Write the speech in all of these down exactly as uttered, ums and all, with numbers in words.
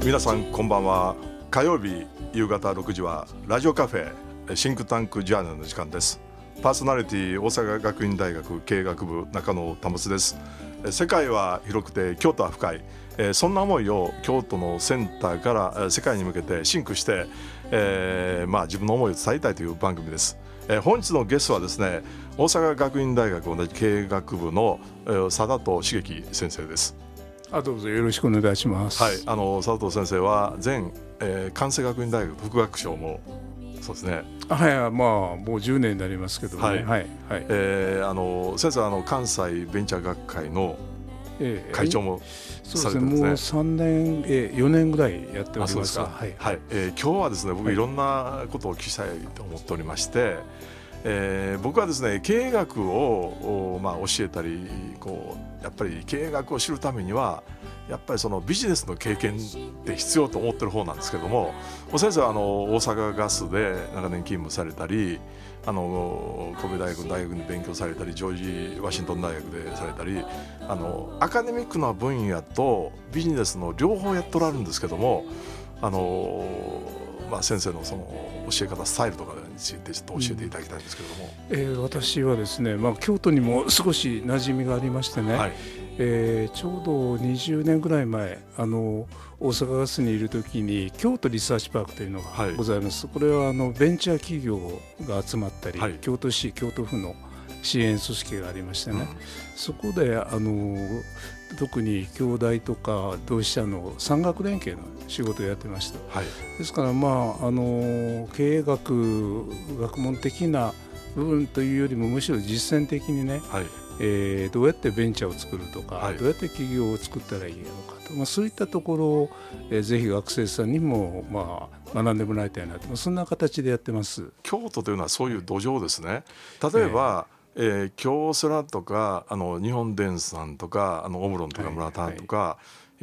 皆さんこんばんは。火曜日夕方ろくじはラジオカフェシンクタンクジャーナルの時間です。パーソナリティ大阪学院大学経営学部中野保です。世界は広くて京都は深い、そんな思いを京都のセンターから世界に向けてシンクして、えーまあ、自分の思いを伝えたいという番組です。本日のゲストはですね、大阪学院大学同じ経営学部の佐藤茂樹先生です。 あ、どうぞよろしくお願いします。 はい、あの佐藤先生は前、えー、関西学院大学副学長もそうですね。 はい、まあもうじゅうねんになりますけどね。はいはいはい。 えー、あの先生はあの関西ベンチャー学会の会長もされてますね。 もうさんねん、えー、よねんぐらいやっております。 はいはい。えー、今日はですね、僕いろんなことをお聞きしたいと思っておりまして、えー、僕はですね経営学を、まあ、教えたりこうやっぱり経営学を知るためにはやっぱりそのビジネスの経験って必要と思ってる方なんですけども、先生はあの大阪ガスで長年勤務されたり、あの神戸大学大学に勉強されたり、ジョージワシントン大学でされたり、あのアカデミックな分野とビジネスの両方やっとられるんですけども、あのまあ、先生のその教え方スタイルとかについてちょっと教えていただきたいんですけども、 うんえー、私はですね、まあ、京都にも少し馴染みがありましてね、はいえー、ちょうどにじゅうねんぐらい前、あの大阪ガスにいる時に京都リサーチパークというのがございます、はい、これはあのベンチャー企業が集まったり、はい、京都市京都府の支援組織がありましてね、うん、そこであの特に京大とか同志社の産学連携の仕事をやってました、はい、ですから、まあ、あの経営学学問的な部分というよりもむしろ実践的にね、はいえー、どうやってベンチャーを作るとか、はい、どうやって企業を作ったらいいのかと、まあ、そういったところを、えー、ぜひ学生さんにも、まあ、学んでもらいたいなと、そんな形でやってます。 京都というのはそういう土壌ですね。例えば、えーえー、京セラとかあの日本電産とかあのオムロンとか村田とか、はいはい、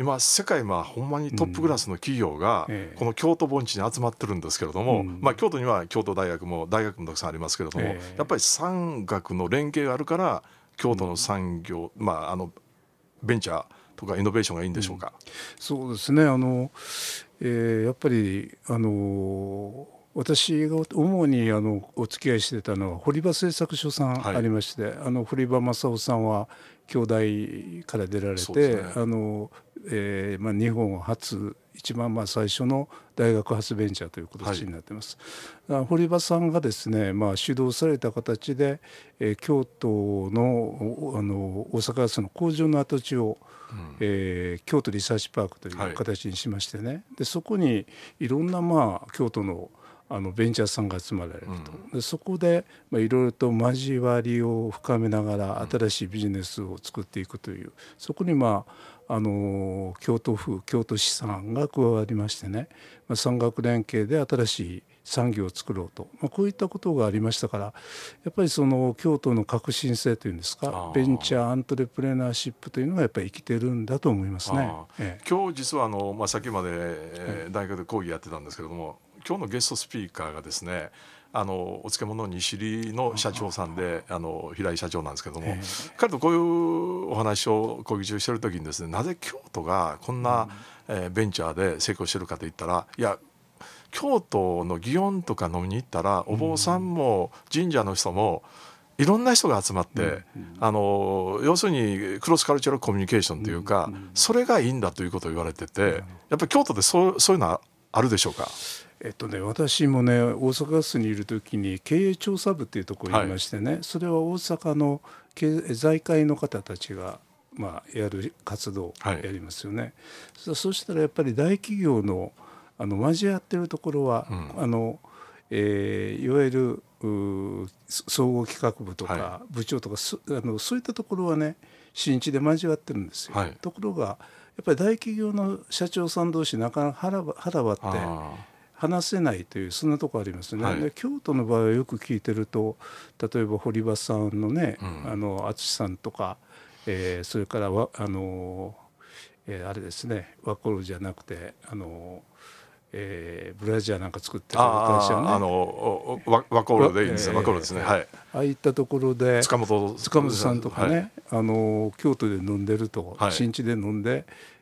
今世界はほんまにトップクラスの企業がこの京都盆地に集まってるんですけれども、うんまあ、京都には京都大学も大学もたくさんありますけれども、えー、やっぱり産学の連携があるから京都の産業、うんまあ、あのベンチャーとかイノベーションがいいんでしょうか。うん、 そうですね、あの、えー、やっぱりあの私が主にあのお付き合いしてたのは堀場製作所さんありまして、はい、あの堀場正夫さんは京大から出られて、ねあのえーまあ、日本初一番まあ最初の大学発ベンチャーという形になっています、はい、堀場さんがですね、まあ、主導された形で、えー、京都 の, あの大阪ガスの工場の跡地をうんえー、京都リサーチパークという形にしましてね、はい、でそこにいろんな、まあ、京都のあのベンチャーさんが集まられると、うん、でそこでいろいろと交わりを深めながら新しいビジネスを作っていくという、うん、そこに、まあ、あの京都府京都市さんが加わりましてね、まあ、産学連携で新しい産業を作ろうと、まあ、こういったことがありましたから、やっぱりその京都の革新性というんですか、ベンチャーアントレプレナーシップというのがやっぱり生きてるんだと思いますね。 ええ、今日実はあの、まあ、さっきまで、えー、大学で講義やってたんですけれども、今日のゲストスピーカーがですね、あのお漬物西里の社長さんで、あの平井社長なんですけども、えー、彼とこういうお話を講義中してる時にですね、なぜ京都がこんな、うんえー、ベンチャーで成功してるかといったら、いや京都の祇園とか飲みに行ったらお坊さんも神社の人もいろんな人が集まって、うんうん、あの要するにクロスカルチャルコミュニケーションというか、うんうん、それがいいんだということを言われてて、やっぱり京都でそう、そういうのはあるでしょうか。 えっとね、私もね大阪ガスにいる時に経営調査部っていうところにいましてね、はい、それは大阪の財界の方たちが、まあ、やる活動をやりますよね、はい、そ, そしたらやっぱり大企業のあの交わってるところは、うんあのえー、いわゆる総合企画部とか部長とか、はい、あのそういったところはね新地で交わってるんですよ、はい、ところがやっぱり大企業の社長さん同士なかなか 腹, 腹割って話せないというそんなところありますね、はい、で京都の場合はよく聞いてると、例えば堀場さんのね、うん、あの淳さんとか、えー、それからわあの、えー、あれですねワコールじゃなくてあのえー、ブラジャーなんか作ってる会社ね、 あのワコールでいいんですよ、ワコールですね、はい、 ああいったところで塚本塚本さんとかね、はい、あの京都で飲んでると、はい、新地で飲んで、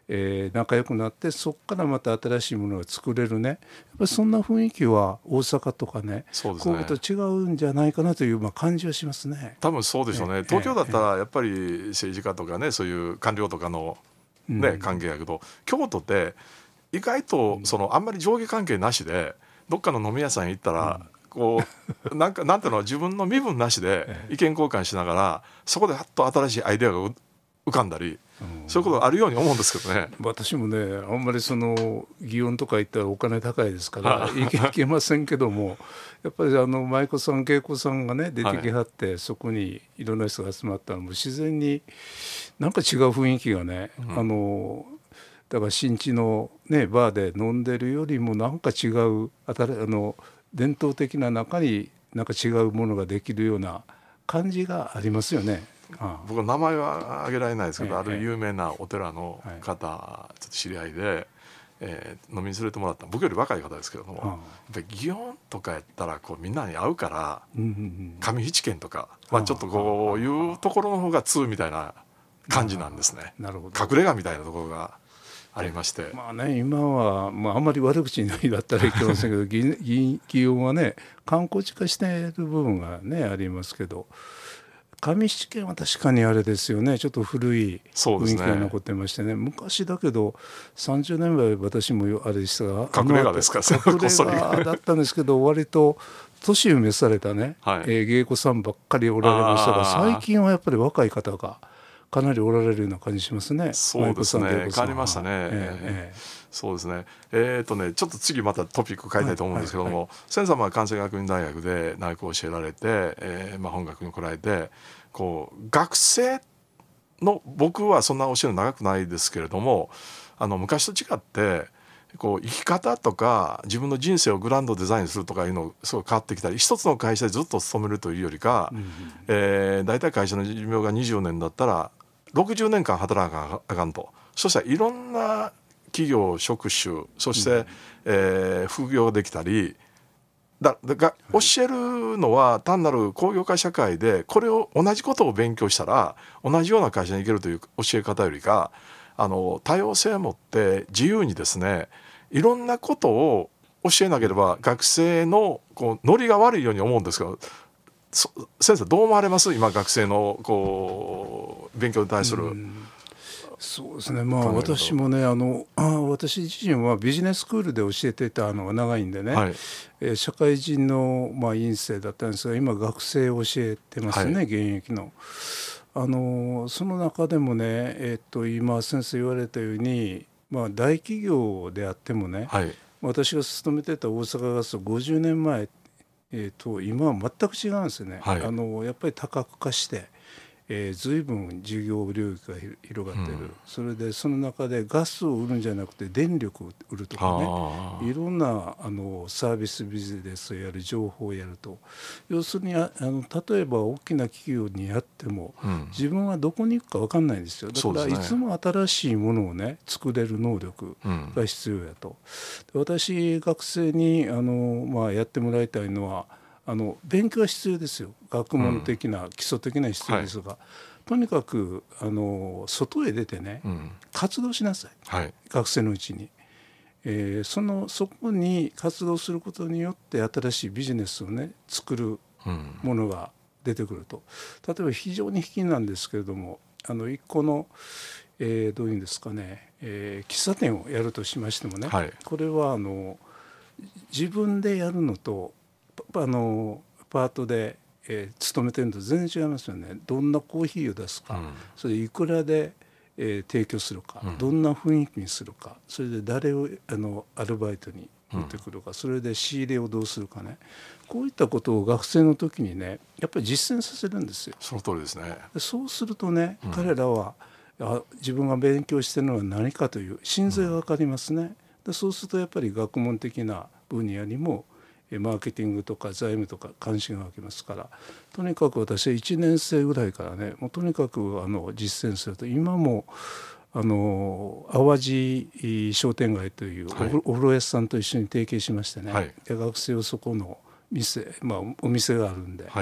えー、仲良くなってそこからまた新しいものが作れるね、やっぱりそんな雰囲気は大阪とかね、 そうですね、 神戸と違うんじゃないかなという、まあ、感じはしますね。 多分そうでしょうね、 えー、 東京だったらやっぱり政治家とかね、そういう官僚とかの、ね、うん、関係やけど、京都って意外とそのあんまり上下関係なしでどっかの飲み屋さんに行ったら、うん、こうなんかなんていうの、自分の身分なしで意見交換しながらそこではっと新しいアイデアが浮かんだり、うん、そういうことがあるように思うんですけどね。 私もね、あんまりその祇園とか行ったらお金高いですから行け、行けませんけども、やっぱりあの舞妓さん芸妓さんがね出てきはって、はい、そこにいろんな人が集まったらもう自然になんか違う雰囲気がね、うん、あのだから新地の、ね、バーで飲んでるよりもなんか違うあたあの伝統的な中になんか違うものができるような感じがありますよね。 ああ、僕は名前は挙げられないですけど、ええ、ある有名なお寺の方、はい、ちょっと知り合いで、えー、飲みに連れてもらった、僕より若い方ですけども、ああ、やっぱり祇園とかやったらこうみんなに会うから、うんうんうん、上七軒とか、まあ、ちょっとこういうところの方が通みたいな感じなんですね。 なるほど。 隠れ家みたいなところがありまして、 まあね、今は、まあ、あんまり悪口にだったらいけませんけど祇園はね観光地化している部分がねありますけど、上七軒は確かにあれですよね、ちょっと古い雰囲気が残ってまして ね, ね昔だけどさんじゅうねんまえ私もあれでしたが隠れ家ですか、 隠れ家だったんですけど割と年召されたね、はい、えー、芸妓さんばっかりおられましたが、最近はやっぱり若い方がかなりおられるような感じしますね。 そうですね、変わりましたね、えーえー、そうですね、えーとねちょっと次またトピック変えたいと思うんですけども、はいはいはい、先生は関西学院大学で内工を教えられて、えーまあ、本学に来られて、こう学生の、僕はそんな教えるの長くないですけれども、あの昔と違ってこう生き方とか自分の人生をグランドデザインするとかいうのすごい変わってきたり、一つの会社でずっと勤めるというよりか、うんうん、えー、大体会社の寿命がにじゅうねんだったらろくじゅうねんかん働かなあかんと。そしたらいろんな企業職種、そして、うん、えー、副業ができたりだだが教えるのは単なる工業化社会でこれを同じことを勉強したら同じような会社に行けるという教え方よりか、あの多様性を持って自由にですね、いろんなことを教えなければ学生のこうノリが悪いように思うんですけど、先生どう思われます？今学生のこう勉強に対する。うん、 そうですね、まあ私もね、あのあ私自身はビジネススクールで教えてたのが長いんでね、はい、えー、社会人の、まあ、院生だったんですが今学生を教えてますね、はい、現役の。あのその中でもね、えー、っと今先生言われたように、まあ、大企業であってもね、はい、私が勤めてた大阪ガスごじゅうねんまえ、えー、と今は全く違うんですよね、はい、あのやっぱり多角化してえー、随分事業領域が広がっている、うん、それでその中でガスを売るんじゃなくて電力を売るとかね、いろんなあのサービスビジネスをやる、情報をやると、要するにあの例えば大きな企業にやっても、うん、自分はどこに行くか分かんないんですよ。だからいつも新しいものをね作れる能力が必要やと、うん、私学生にあの、まあ、やってもらいたいのはあの勉強は必要ですよ。学問的な、うん、基礎的な必要ですが、はい、とにかくあの外へ出てね、うん、活動しなさい、はい、学生のうちに、えー、そのそこに活動することによって新しいビジネスをね作るものが出てくると、例えば非常に卑近なんですけれども、あの一個の、えー、どういうんですかね、えー、喫茶店をやるとしましてもね、はい、これはあの自分でやるのとあのパートで、えー、勤めてるのと全然違いますよね。どんなコーヒーを出すか、うん、それいくらで、えー、提供するか、うん、どんな雰囲気にするか、それで誰をあのアルバイトに持ってくるか、うん、それで仕入れをどうするかね、こういったことを学生の時にねやっぱり実践させるんですよ。 その通りですね。 そうするとね、うん、彼らはあ自分が勉強してるのは何かという真髄が分かりますね。でそうするとやっぱり学問的な分野にもマーケティングとか財務とか関心が湧きますから、とにかく私はいちねん生ぐらいからねもうとにかくあの実践すると、今もあの淡路商店街というお風呂屋さんと一緒に提携しましてね、はい、で学生をそこの店、まあ、お店があるんで、はい、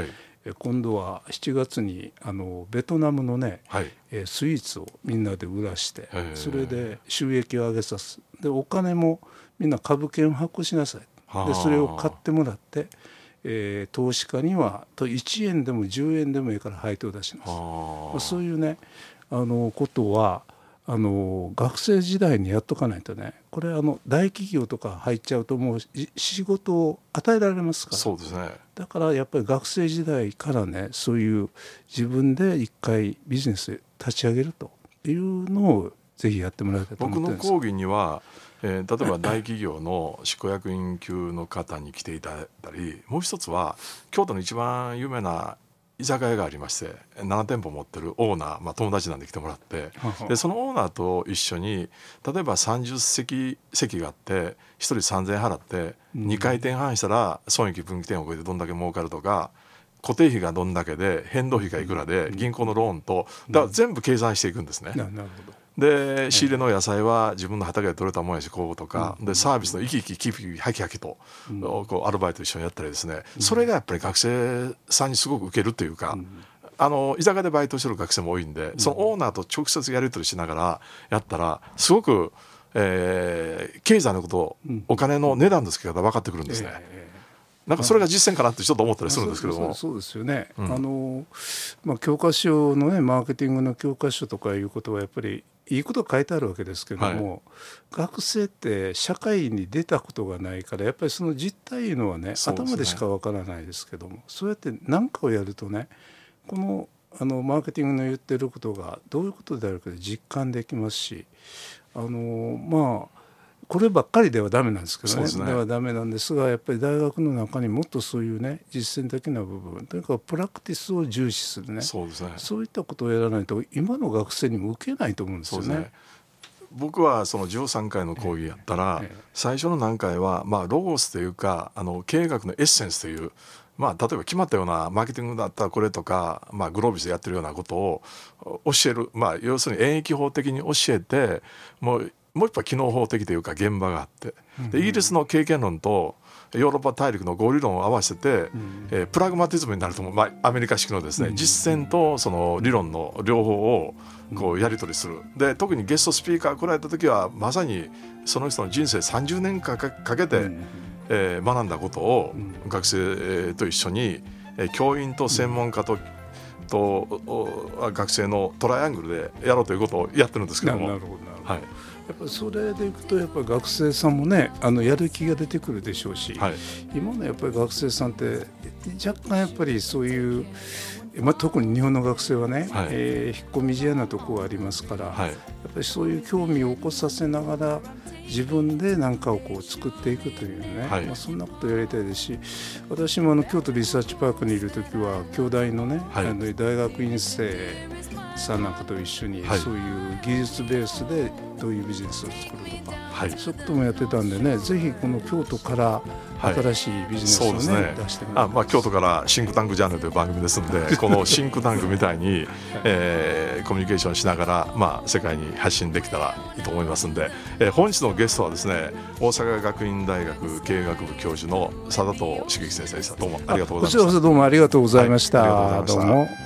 今度はしちがつにあのベトナムのね、はい、スイーツをみんなで売らしてそれで収益を上げさすでお金もみんな株券を発行しなさいでそれを買ってもらって、えー、投資家にはといちえんでもじゅうえんでもいいから配当を出します。そういうねあのことはあの学生時代にやっとかないとねこれあの大企業とか入っちゃうともう仕事を与えられますから。 そうですね。 だからやっぱり学生時代からねそういう自分で一回ビジネス立ち上げるというのをぜひやってもらいたいと思ってるんです。 僕の講義には、えー、例えば大企業の執行役員級の方に来ていただいたりもう一つは京都の一番有名な居酒屋がありましてななてんぽ持ってるオーナー、まあ、友達なんで来てもらってでそのオーナーと一緒に例えばさんじゅっせき席があってひとりさんぜんえん払ってにかい転半したら損益分岐点を超えてどんだけ儲かるとか固定費がどんだけで変動費がいくらで銀行のローンとだから全部計算していくんですね。 なるほど。 で仕入れの野菜は自分の畑で採れたもんやしこうとか、うん、でサービスの生き生きキピキピハキハキと、うん、こうアルバイト一緒にやったりですね、うん、それがやっぱり学生さんにすごく受けるというか、うん、あの居酒屋でバイトしてる学生も多いんで、うん、そのオーナーと直接やり取りしながらやったらすごく、えー、経済のこと、うん、お金の値段の付け方分かってくるんですね、えーなんかそれが実践かなってちょっと思ったりするんですけども。 そうですよね、うん、あのまあ、教科書のねマーケティングの教科書とかいうことはやっぱりいいことが書いてあるわけですけども、はい、学生って社会に出たことがないからやっぱりその実態いうのは ね, ね頭でしかわからないですけどもそうやって何かをやるとねこのあのマーケティングの言ってることがどういうことであるかで実感できますしあのまあこればっかりではダメなんですけど ね, ねではダメなんですがやっぱり大学の中にもっとそういうね実践的な部分というかプラクティスを重視するねそうですねそういったことをやらないと今の学生にも受けないと思うんですよ ね, ね僕はそのじゅうさんかいの講義やったら、えええ、最初の何回は、まあ、ロゴスというかあの経営学のエッセンスという、まあ、例えば決まったようなマーケティングだったらこれとか、まあ、グロービスでやってるようなことを教える、まあ、要するに演疫法的に教えてもうもう一歩機能法的というか現場があってでイギリスの経験論とヨーロッパ大陸の合理論を合わせて、うんえー、プラグマティズムになると思う、まあ、アメリカ式のですね、うん、実践とその理論の両方をこうやり取りするで特にゲストスピーカー来られた時はまさにその人の人生さんじゅうねんかんかけて、うんえー、学んだことを学生と一緒に、えー、教員と専門家と、うんと学生のトライアングルでやろうということをやってるんですけどもなるほどなるほど、はい、やっぱそれでいくとやっぱり学生さんもねあのやる気が出てくるでしょうし、はい、今のやっぱり学生さんって若干やっぱりそういう、まあ、特に日本の学生はね、はいえー、引っ込み思案なところがありますから、はい、やっぱりそういう興味を起こさせながら自分で何かをこう作っていくというね、はいまあ、そんなことをやりたいですし私もあの京都リサーチパークにいるときは京大のね、はい、あの大学院生さんなんかと一緒に、はい、そういう技術ベースでどういうビジネスを作るとか、はい、そういうこともやってたんでねぜひこの京都から新しいビジネスを、ねはい、ね出してみあ、まあ、京都からシンクタンクジャーナルという番組ですのでこのシンクタンクみたいに、はいえー、コミュニケーションしながら、まあ、世界に発信できたらいいと思いますので、えー、本日のゲストはですね大阪学院大学経営学部教授の佐田藤茂樹先生でした。どうもありがとうございました。 こちらこそどうもありがとうございました、 はい、ありがとうございました。 どうも。